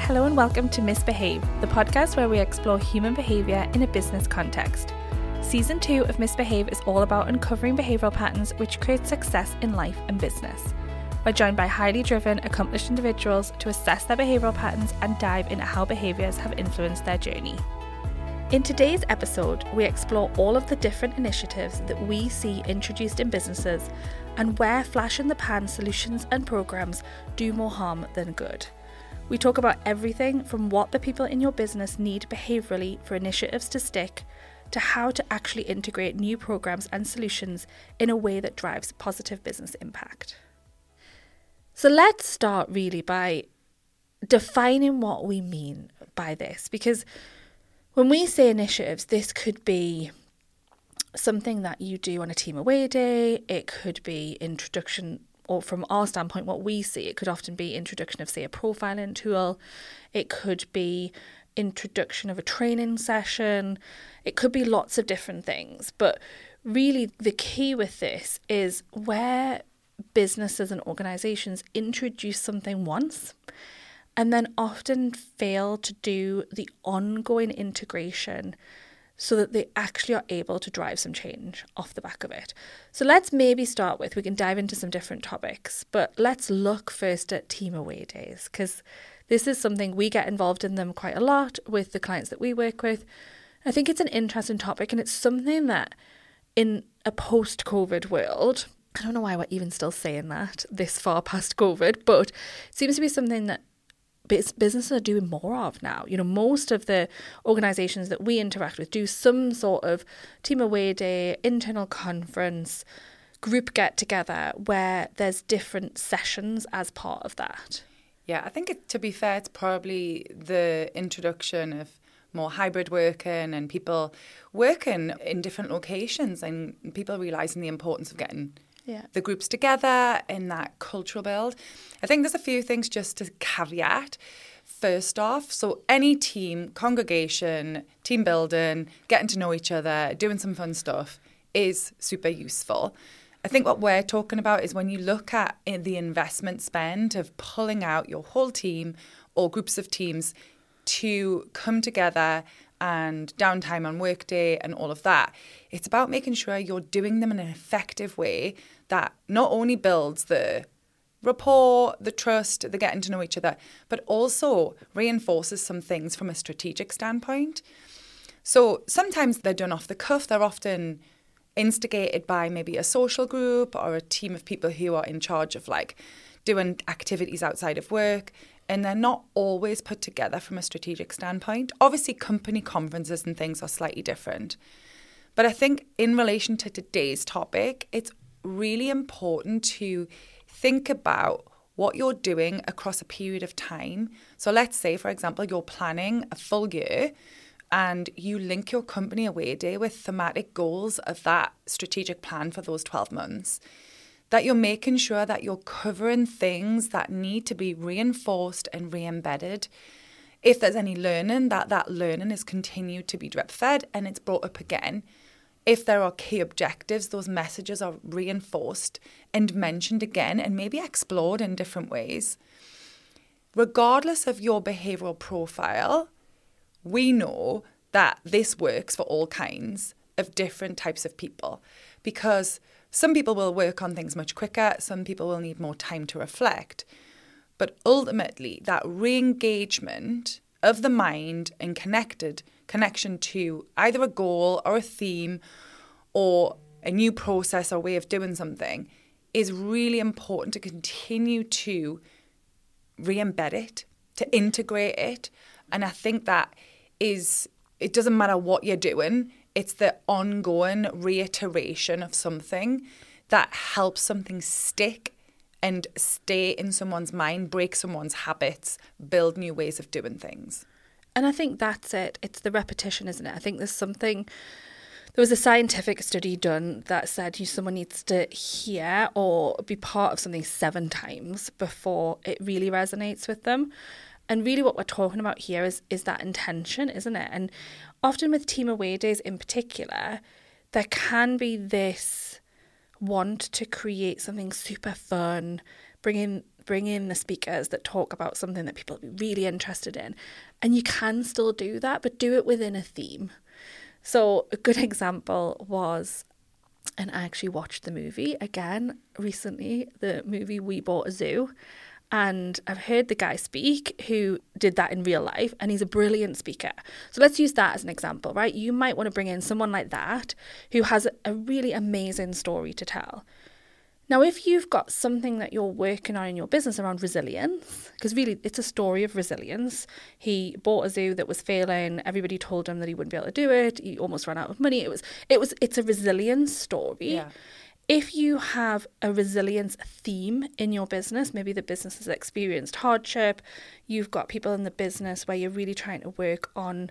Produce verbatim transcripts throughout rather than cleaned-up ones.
Hello and welcome to Misbehave, the podcast where we explore human behaviour in a business context. Season two of Misbehave is all about uncovering behavioural patterns which create success in life and business. We're joined by highly driven, accomplished individuals to assess their behavioural patterns and dive into how behaviours have influenced their journey. In today's episode, we explore all of the different initiatives that we see introduced in businesses and where flash in the pan solutions and programs do more harm than good. We talk about everything from what the people in your business need behaviourally for initiatives to stick, to how to actually integrate new programs and solutions in a way that drives positive business impact. So let's start really by defining what we mean by this, because when we say initiatives, this could be something that you do on a team away day. It could be introduction, or from our standpoint, what we see, it could often be introduction of, say, a profiling tool. It could be introduction of a training session. It could be lots of different things. But really the key with this is where businesses and organisations introduce something once and then often fail to do the ongoing integration so that they actually are able to drive some change off the back of it. So let's maybe start with, we can dive into some different topics, but let's look first at team away days, because this is something we get involved in them quite a lot with the clients that we work with. I think it's an interesting topic, and it's something that in a post-COVID world, I don't know why we're even still saying that this far past COVID, but it seems to be something that businesses are doing more of now. You know, most of the organisations that we interact with do some sort of team away day, internal conference, group get together where there's different sessions as part of that. Yeah, I think it, to be fair, it's probably the introduction of more hybrid working and people working in different locations and people realising the importance of getting Yeah. the groups together in that cultural build. I think there's a few things just to caveat. First off, so any team, congregation, team building, getting to know each other, doing some fun stuff is super useful. I think what we're talking about is when you look at the investment spend of pulling out your whole team or groups of teams to come together and downtime on workday and all of that. It's about making sure you're doing them in an effective way that not only builds the rapport, the trust, the getting to know each other, but also reinforces some things from a strategic standpoint. So sometimes they're done off the cuff. They're often instigated by maybe a social group or a team of people who are in charge of like doing activities outside of work. And they're not always put together from a strategic standpoint. Obviously, company conferences and things are slightly different. But I think in relation to today's topic, it's really important to think about what you're doing across a period of time. So let's say, for example, you're planning a full year and you link your company away day with thematic goals of that strategic plan for those twelve months. That you're making sure that you're covering things that need to be reinforced and re-embedded. If there's any learning, that that learning is continued to be drip-fed and it's brought up again. If there are key objectives, those messages are reinforced and mentioned again and maybe explored in different ways. Regardless of your behavioural profile, we know that this works for all kinds of different types of people, because some people will work on things much quicker. Some people will need more time to reflect. But ultimately, that re-engagement of the mind and connected connection to either a goal or a theme or a new process or way of doing something is really important to continue to re-embed it, to integrate it. And I think that is, it doesn't matter what you're doing. It's the ongoing reiteration of something that helps something stick and stay in someone's mind, break someone's habits, build new ways of doing things. And I think that's it. It's the repetition, isn't it? I think there's something, there was a scientific study done that said you someone needs to hear or be part of something seven times before it really resonates with them. And really what we're talking about here is is that intention, isn't it? And often with team away days in particular, there can be this want to create something super fun, bringing bring in the speakers that talk about something that people are really interested in. And you can still do that, but do it within a theme. So a good example was, and I actually watched the movie again recently, the movie We Bought a Zoo. And I've heard the guy speak who did that in real life, and he's a brilliant speaker. So let's use that as an example, right? You might want to bring in someone like that who has a really amazing story to tell. Now, if you've got something that you're working on in your business around resilience, because really it's a story of resilience. He bought a zoo that was failing. Everybody told him that he wouldn't be able to do it. He almost ran out of money. It was, it was, it's a resilience story. Yeah. If you have a resilience theme in your business, maybe the business has experienced hardship, you've got people in the business where you're really trying to work on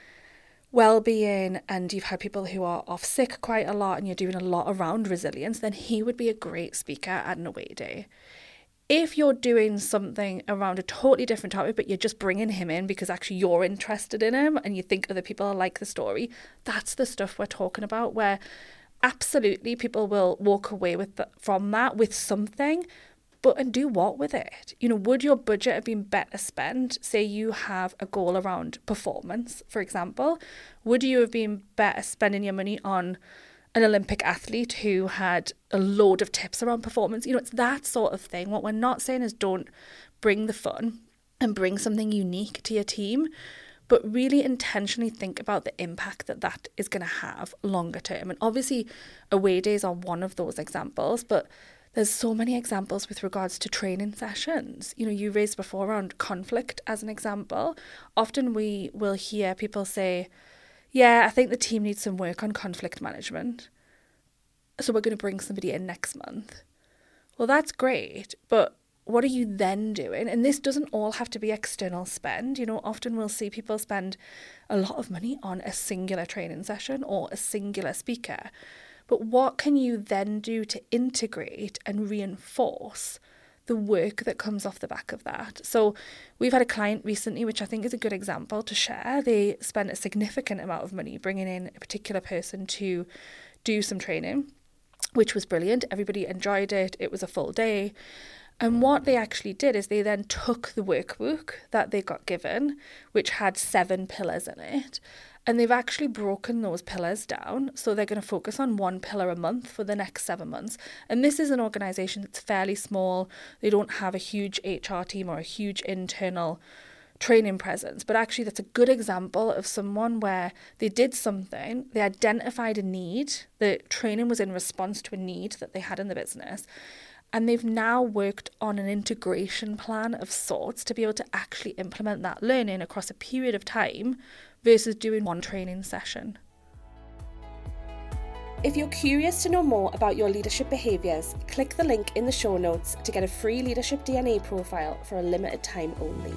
well-being and you've had people who are off sick quite a lot and you're doing a lot around resilience, then he would be a great speaker at an away day. If you're doing something around a totally different topic, but you're just bringing him in because actually you're interested in him and you think other people like the story, that's the stuff we're talking about, where absolutely people will walk away with the, from that with something, but and do what with it? You know, would your budget have been better spent? Say you have a goal around performance, for example. Would you have been better spending your money on an Olympic athlete who had a load of tips around performance? You know, it's that sort of thing. What we're not saying is don't bring the fun and bring something unique to your team, but really intentionally think about the impact that that is going to have longer term. And obviously, away days are one of those examples, but there's so many examples with regards to training sessions. You know, you raised before around conflict as an example. Often we will hear people say, yeah, I think the team needs some work on conflict management, so we're going to bring somebody in next month. Well, that's great, but what are you then doing? And this doesn't all have to be external spend. You know, often we'll see people spend a lot of money on a singular training session or a singular speaker. But what can you then do to integrate and reinforce the work that comes off the back of that? So we've had a client recently, which I think is a good example to share. They spent a significant amount of money bringing in a particular person to do some training, which was brilliant. Everybody enjoyed it. It was a full day. And what they actually did is they then took the workbook that they got given, which had seven pillars in it, and they've actually broken those pillars down. So they're going to focus on one pillar a month for the next seven months. And this is an organisation that's fairly small. They don't have a huge H R team or a huge internal training presence. But actually, that's a good example of someone where they did something, they identified a need, the training was in response to a need that they had in the business. And they've now worked on an integration plan of sorts to be able to actually implement that learning across a period of time versus doing one training session. If you're curious to know more about your leadership behaviours, click the link in the show notes to get a free Leadership D N A profile for a limited time only.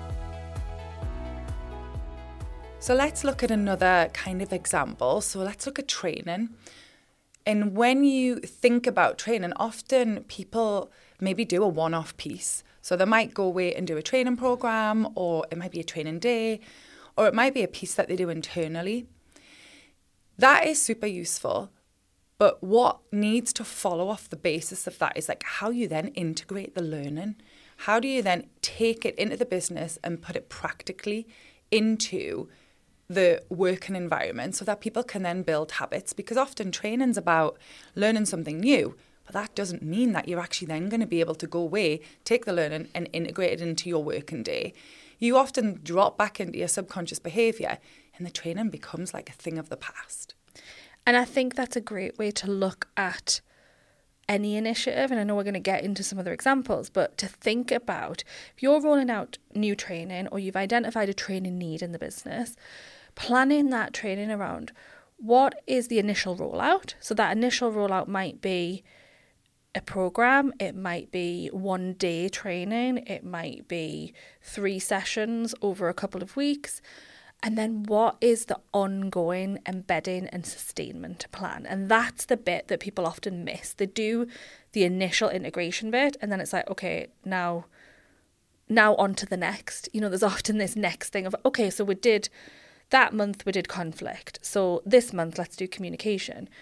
So let's look at another kind of example. So let's look at training. And when you think about training, often people maybe do a one-off piece. So they might go away and do a training program, or it might be a training day, or it might be a piece that they do internally. That is super useful. But what needs to follow off the basis of that is like how you then integrate the learning. How do you then take it into the business and put it practically into the working environment so that people can then build habits? Because often training's about learning something new, but that doesn't mean that you're actually then going to be able to go away, take the learning and integrate it into your working day. You often drop back into your subconscious behaviour and the training becomes like a thing of the past. And I think that's a great way to look at any initiative, and I know we're going to get into some other examples, but to think about if you're rolling out new training or you've identified a training need in the business, planning that training around what is the initial rollout. So that initial rollout might be a program, it might be one day training, it might be three sessions over a couple of weeks. And then what is the ongoing embedding and sustainment plan? And that's the bit that people often miss. They do the initial integration bit and then it's like, okay, now, now on to the next. You know, there's often this next thing of, okay, so we did, that month we did conflict. So this month, let's do communication.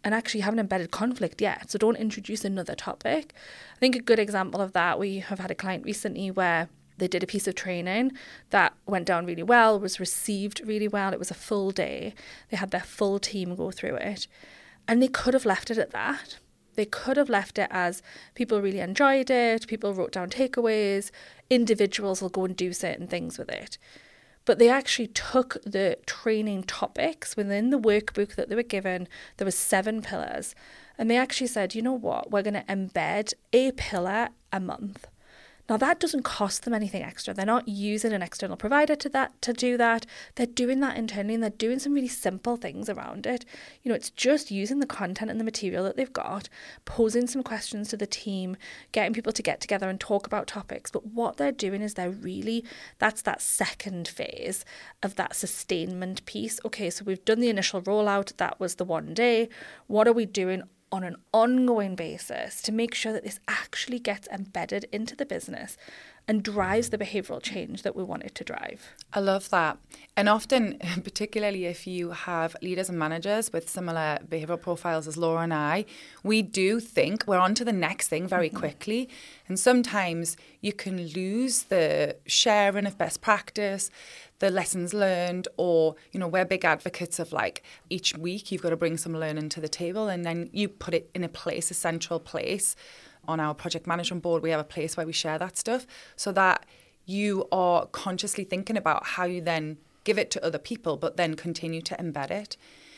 and actually haven't embedded conflict yet. So don't introduce another topic. I think a good example of that, we have had a client recently where they did a piece of training that went down really well, was received really well. It was a full day. They had their full team go through it. And they could have left it at that. They could have left it as people really enjoyed it, people wrote down takeaways, individuals will go and do certain things with it. But they actually took the training topics within the workbook that they were given. There were seven pillars. And they actually said, you know what, we're going to embed a pillar a month. Now, that doesn't cost them anything extra. They're not using an external provider to that to do that. They're doing that internally, and they're doing some really simple things around it. You know, it's just using the content and the material that they've got, posing some questions to the team, getting people to get together and talk about topics. But what they're doing is they're really, that's that second phase of that sustainment piece. Okay, so we've done the initial rollout. That was the one day. What are we doing on an ongoing basis to make sure that this actually gets embedded into the business and drives the behavioural change that we want it to drive? I love that. And often, particularly if you have leaders and managers with similar behavioural profiles as Laura and I, we do think we're on to the next thing very mm-hmm. quickly. And sometimes you can lose the sharing of best practice, the lessons learned, or, you know, we're big advocates of like each week you've got to bring some learning to the table, and then you put it in a place, a central place. On our project management board, we have a place where we share that stuff so that you are consciously thinking about how you then give it to other people, but then continue to embed it.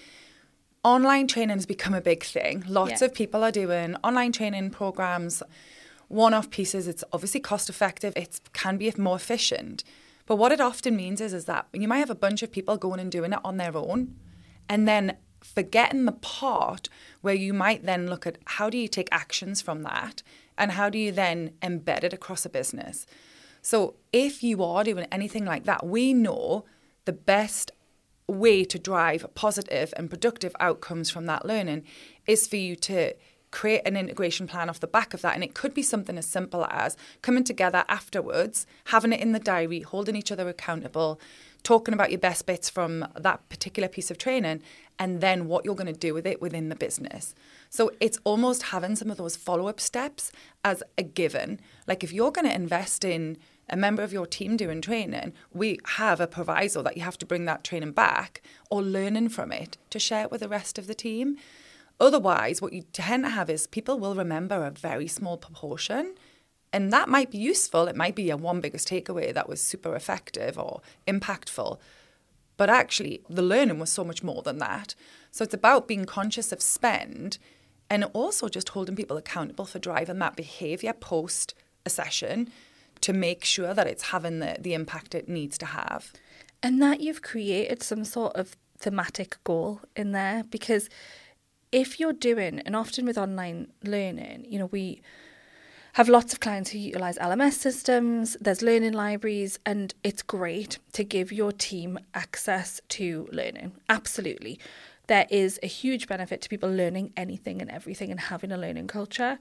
Online training has become a big thing. Lots yeah. of people are doing online training programs, one-off pieces. It's obviously cost effective. It can be more efficient. But what it often means is, is that you might have a bunch of people going and doing it on their own, and then forgetting the part where you might then look at how do you take actions from that and how do you then embed it across a business. So if you are doing anything like that, we know the best way to drive positive and productive outcomes from that learning is for you to create an integration plan off the back of that. And it could be something as simple as coming together afterwards, having it in the diary, holding each other accountable, talking about your best bits from that particular piece of training, and then what you're going to do with it within the business. So it's almost having some of those follow-up steps as a given. Like if you're going to invest in a member of your team doing training, we have a proviso that you have to bring that training back or learning from it to share it with the rest of the team. Otherwise, what you tend to have is people will remember a very small proportion. And that might be useful. It might be a one biggest takeaway that was super effective or impactful. But actually, the learning was so much more than that. So it's about being conscious of spend and also just holding people accountable for driving that behaviour post a session to make sure that it's having the, the impact it needs to have. And that you've created some sort of thematic goal in there, because if you're doing, and often with online learning, you know, we have lots of clients who utilise L M S systems, there's learning libraries, and it's great to give your team access to learning. Absolutely. There is a huge benefit to people learning anything and everything and having a learning culture.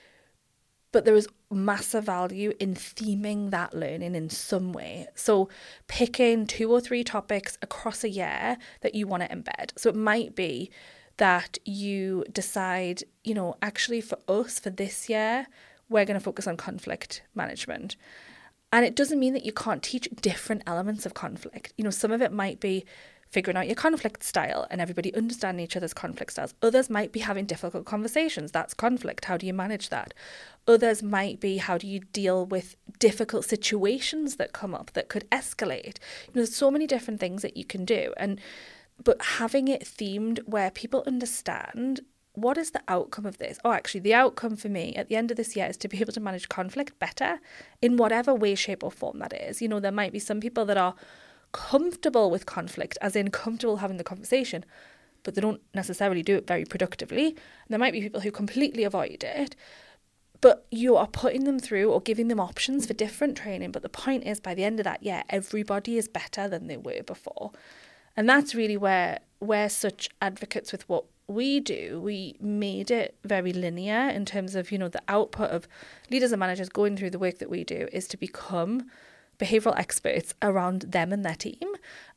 But there is massive value in theming that learning in some way. So picking two or three topics across a year that you want to embed. So it might be that you decide, you know, actually for us, for this year, we're going to focus on conflict management. And it doesn't mean that you can't teach different elements of conflict. You know, some of it might be figuring out your conflict style and everybody understanding each other's conflict styles. Others might be having difficult conversations. That's conflict. How do you manage that? Others might be, how do you deal with difficult situations that come up that could escalate? You know, there's so many different things that you can do. And but having it themed where people understand, what is the outcome of this? Oh, actually, the outcome for me at the end of this year is to be able to manage conflict better in whatever way, shape or form that is. You know, there might be some people that are comfortable with conflict, as in comfortable having the conversation, but they don't necessarily do it very productively. And there might be people who completely avoid it, but you are putting them through or giving them options for different training. But the point is, by the end of that year, everybody is better than they were before. And that's really where we're such advocates with what we do. We made it very linear in terms of, you know, the output of leaders and managers going through the work that we do is to become behavioural experts around them and their team.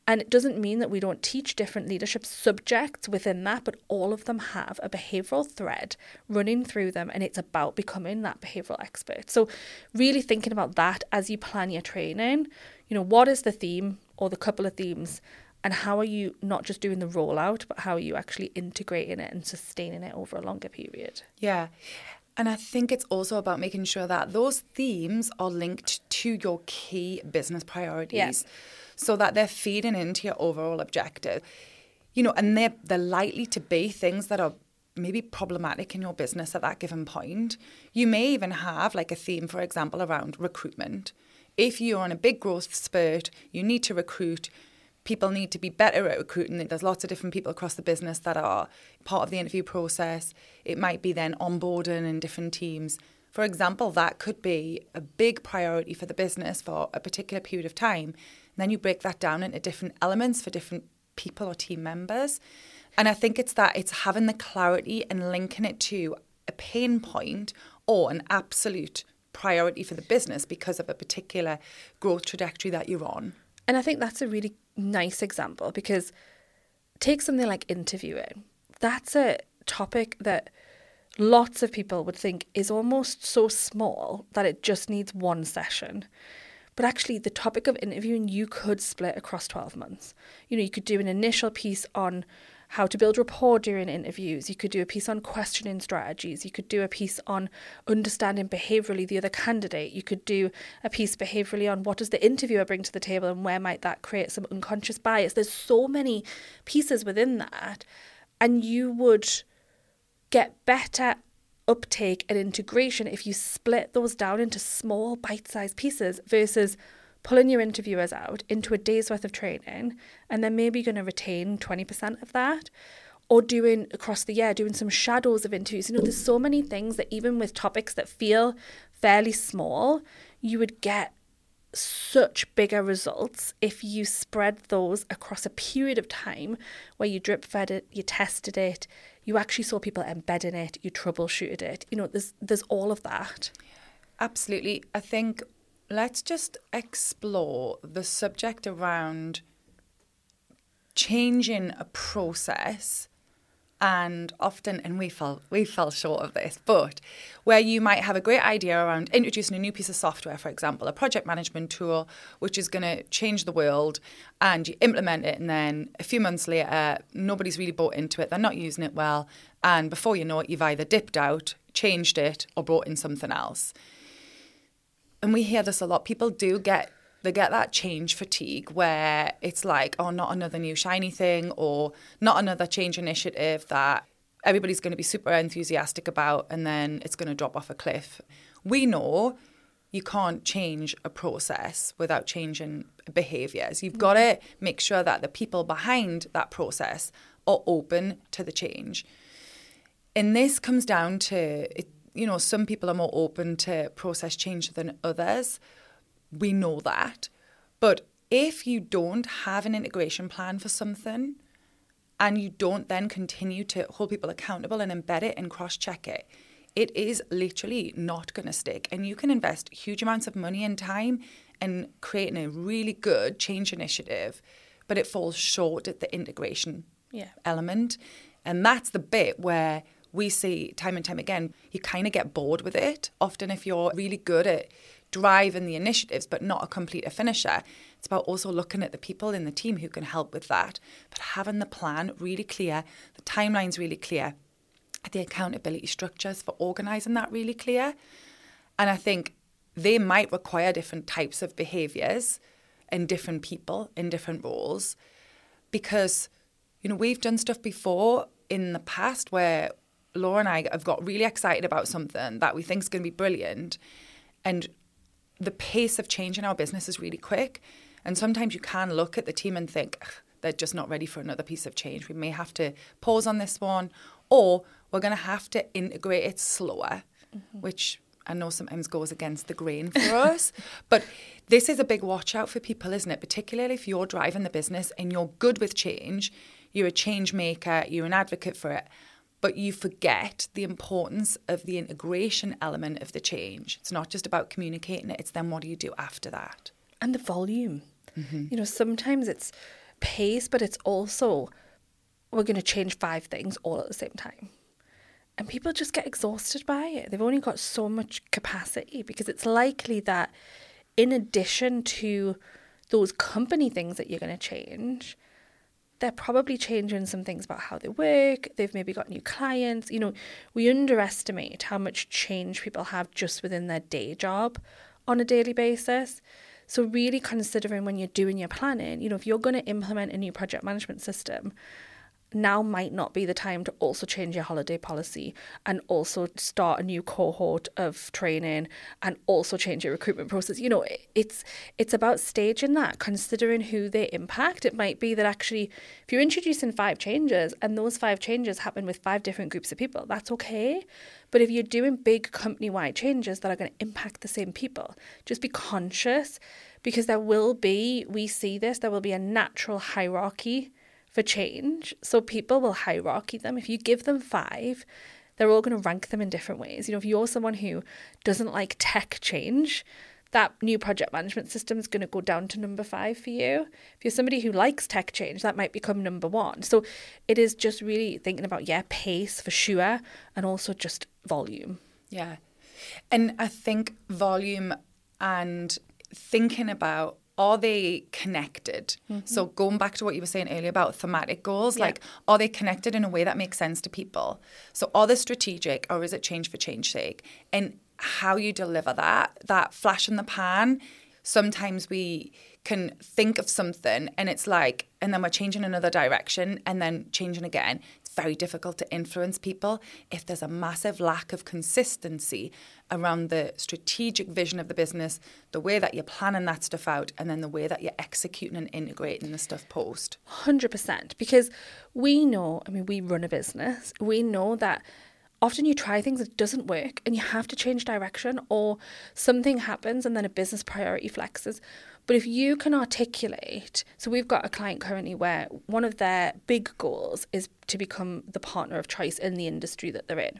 And it doesn't mean that we don't teach different leadership subjects within that, but all of them have a behavioural thread running through them, and it's about becoming that behavioural expert. So really thinking about that as you plan your training, you know, what is the theme or the couple of themes, and how are you not just doing the rollout, but how are you actually integrating it and sustaining it over a longer period? Yeah. And I think it's also about making sure that those themes are linked to your key business priorities. Yeah. So that they're feeding into your overall objective. You know, and they're, they're likely to be things that are maybe problematic in your business at that given point. You may even have like a theme, for example, around recruitment. If you're on a big growth spurt, you need to recruit. People need to be better at recruiting. There's lots of different people across the business that are part of the interview process. It might be then onboarding in different teams. For example, that could be a big priority for the business for a particular period of time. And then you break that down into different elements for different people or team members. And I think it's that it's having the clarity and linking it to a pain point or an absolute priority for the business because of a particular growth trajectory that you're on. And I think that's a really nice example, because take something like interviewing. That's a topic that lots of people would think is almost so small that it just needs one session. But actually, the topic of interviewing, you could split across twelve months. You know, you could do an initial piece on how to build rapport during interviews. You could do a piece on questioning strategies. You could do a piece on understanding behaviourally the other candidate. You could do a piece behaviourally on what does the interviewer bring to the table and where might that create some unconscious bias. There's so many pieces within that. And you would get better uptake and integration if you split those down into small bite-sized pieces versus pulling your interviewers out into a day's worth of training and then maybe going to retain twenty percent of that, or doing across the year, doing some shadows of interviews. You know, there's so many things that even with topics that feel fairly small, you would get such bigger results if you spread those across a period of time where you drip fed it, you tested it, you actually saw people embedding it, you troubleshooted it. You know, there's there's all of that. Absolutely. I think let's just explore the subject around changing a process. And often, and we fell, we fell short of this, but where you might have a great idea around introducing a new piece of software, for example, a project management tool, which is going to change the world, and you implement it, and then a few months later, nobody's really bought into it, they're not using it well, and before you know it, you've either dipped out, changed it, or brought in something else. And we hear this a lot. People do get They get that change fatigue where it's like, oh, not another new shiny thing, or not another change initiative that everybody's going to be super enthusiastic about, and then it's going to drop off a cliff. We know you can't change a process without changing behaviours. You've got to make sure that the people behind that process are open to the change. And this comes down to, you know, some people are more open to process change than others. We know that. But if you don't have an integration plan for something and you don't then continue to hold people accountable and embed it and cross-check it, it is literally not going to stick. And you can invest huge amounts of money and time in creating a really good change initiative, but it falls short at the integration yeah. element. And that's the bit where we see time and time again, you kind of get bored with it. Often if you're really good at driving the initiatives but not a completer finisher, it's about also looking at the people in the team who can help with that, but having the plan really clear, the timelines really clear, the accountability structures for organising that really clear. And I think they might require different types of behaviours and different people in different roles, because, you know, we've done stuff before in the past where Laura and I have got really excited about something that we think is going to be brilliant, and the pace of change in our business is really quick. And sometimes you can look at the team and think, they're just not ready for another piece of change. We may have to pause on this one, or we're going to have to integrate it slower, mm-hmm. which I know sometimes goes against the grain for us. But this is a big watch out for people, isn't it? Particularly if you're driving the business and you're good with change, you're a change maker, you're an advocate for it, but you forget the importance of the integration element of the change. It's not just about communicating it, it's then what do you do after that? And the volume. Mm-hmm. You know, sometimes it's pace, but it's also we're going to change five things all at the same time. And people just get exhausted by it. They've only got so much capacity because it's likely that in addition to those company things that you're going to change, they're probably changing some things about how they work. They've maybe got new clients. You know, we underestimate how much change people have just within their day job on a daily basis. So really considering when you're doing your planning, you know, if you're going to implement a new project management system, now might not be the time to also change your holiday policy and also start a new cohort of training and also change your recruitment process. You know, it's it's about staging that, considering who they impact. It might be that actually if you're introducing five changes and those five changes happen with five different groups of people, that's okay. But if you're doing big company-wide changes that are going to impact the same people, just be conscious, because there will be, we see this, there will be a natural hierarchy for change. So people will hierarchy them. If you give them five, they're all going to rank them in different ways. You know, if you're someone who doesn't like tech change, that new project management system is going to go down to number five for you. If you're somebody who likes tech change, that might become number one. So it is just really thinking about, yeah, pace for sure, and also just volume. Yeah. And I think volume and thinking about, are they connected? Mm-hmm. So going back to what you were saying earlier about thematic goals, yeah. like, are they connected in a way that makes sense to people? So are they strategic, or is it change for change's sake? And how you deliver that, that flash in the pan, sometimes we can think of something and it's like, and then we're changing another direction and then changing again. It's very difficult to influence people if there's a massive lack of consistency around the strategic vision of the business, the way that you're planning that stuff out, and then the way that you're executing and integrating the stuff post. one hundred percent. Because we know, I mean, we run a business. We know that often you try things that doesn't work and you have to change direction, or something happens and then a business priority flexes. But if you can articulate, so we've got a client currently where one of their big goals is to become the partner of choice in the industry that they're in.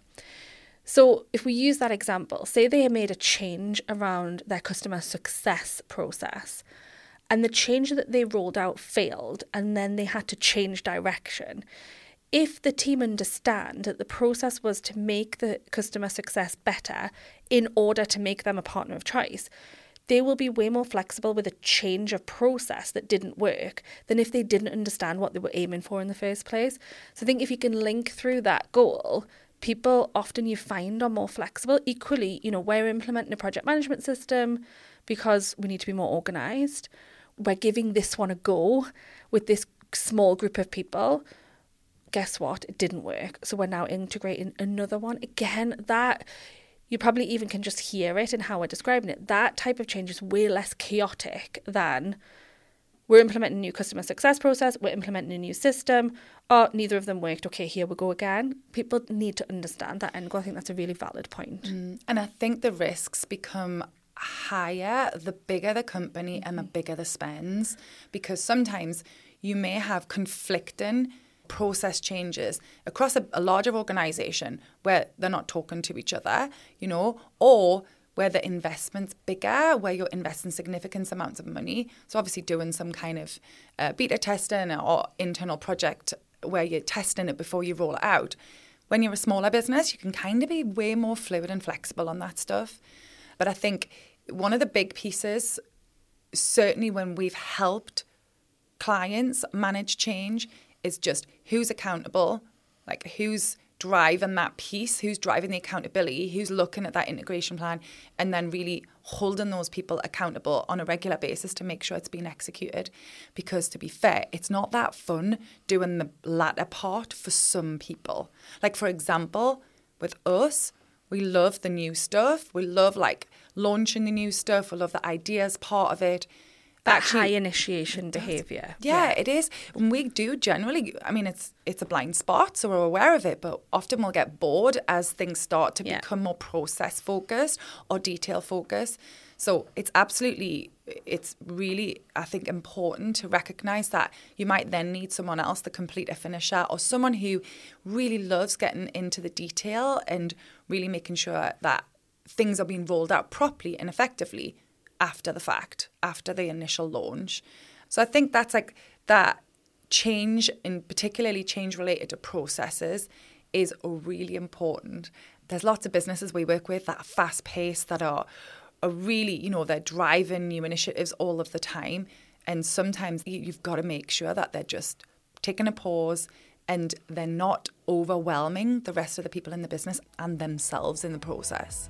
So if we use that example, say they made a change around their customer success process, and the change that they rolled out failed, and then they had to change direction. If the team understand that the process was to make the customer success better in order to make them a partner of choice, they will be way more flexible with a change of process that didn't work than if they didn't understand what they were aiming for in the first place. So I think if you can link through that goal, people often you find are more flexible. Equally, you know, we're implementing a project management system because we need to be more organised. We're giving this one a go with this small group of people. Guess what? It didn't work. So we're now integrating another one. Again, that you probably even can just hear it in how we're describing it. That type of change is way less chaotic than we're implementing a new customer success process, we're implementing a new system, or neither of them worked. Okay, here we go again. People need to understand that end goal. I think that's a really valid point. Mm. And I think the risks become higher the bigger the company and the bigger the spends, because sometimes you may have conflicting process changes across a, a larger organization where they're not talking to each other, you know, or where the investment's bigger, where you're investing significant amounts of money. So obviously doing some kind of uh, beta testing or internal project where you're testing it before you roll it out. When you're a smaller business, you can kind of be way more fluid and flexible on that stuff. But I think one of the big pieces, certainly when we've helped clients manage change, is just who's accountable, like who's driving that piece, who's driving the accountability, who's looking at that integration plan, and then really holding those people accountable on a regular basis to make sure it's being executed. Because to be fair, it's not that fun doing the latter part for some people. Like, for example, with us, we love the new stuff. We love like launching the new stuff. We love the ideas part of it. That Actually, high initiation behaviour. Yeah, yeah, it is. And we do generally, I mean, it's it's a blind spot, so we're aware of it, but often we'll get bored as things start to yeah. become more process focused or detail focused. So it's absolutely, it's really, I think, important to recognise that you might then need someone else, the completer finisher, or someone who really loves getting into the detail and really making sure that things are being rolled out properly and effectively after the fact, after the initial launch. So I think that's like that change, and particularly change related to processes, is really important. There's lots of businesses we work with that are fast paced, that are, are really, you know, they're driving new initiatives all of the time. And sometimes you've got to make sure that they're just taking a pause and they're not overwhelming the rest of the people in the business and themselves in the process.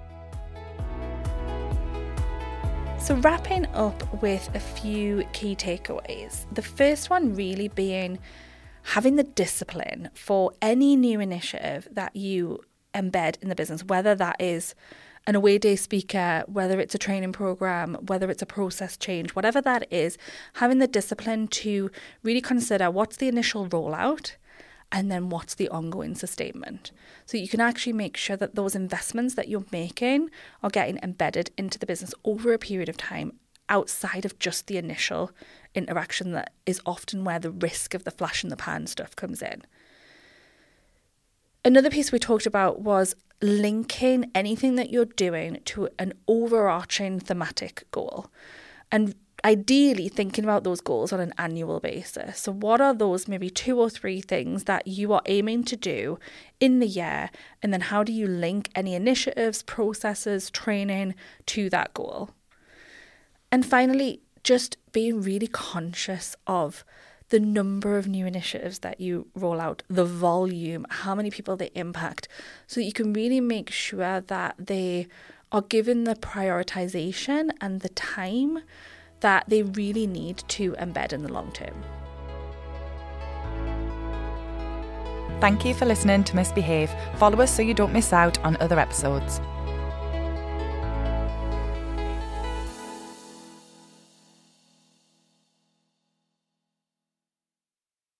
So wrapping up with a few key takeaways. The first one really being having the discipline for any new initiative that you embed in the business, whether that is an away day speaker, whether it's a training program, whether it's a process change, whatever that is, having the discipline to really consider what's the initial rollout and then what's the ongoing sustainment. So you can actually make sure that those investments that you're making are getting embedded into the business over a period of time outside of just the initial interaction that is often where the risk of the flash in the pan stuff comes in. Another piece we talked about was linking anything that you're doing to an overarching thematic goal, and ideally thinking about those goals on an annual basis. So what are those maybe two or three things that you are aiming to do in the year, and then how do you link any initiatives, processes, training to that goal? And finally, just being really conscious of the number of new initiatives that you roll out, the volume, how many people they impact, so that you can really make sure that they are given the prioritization and the time that they really need to embed in the long term. Thank you for listening to Misbehave. Follow us so you don't miss out on other episodes.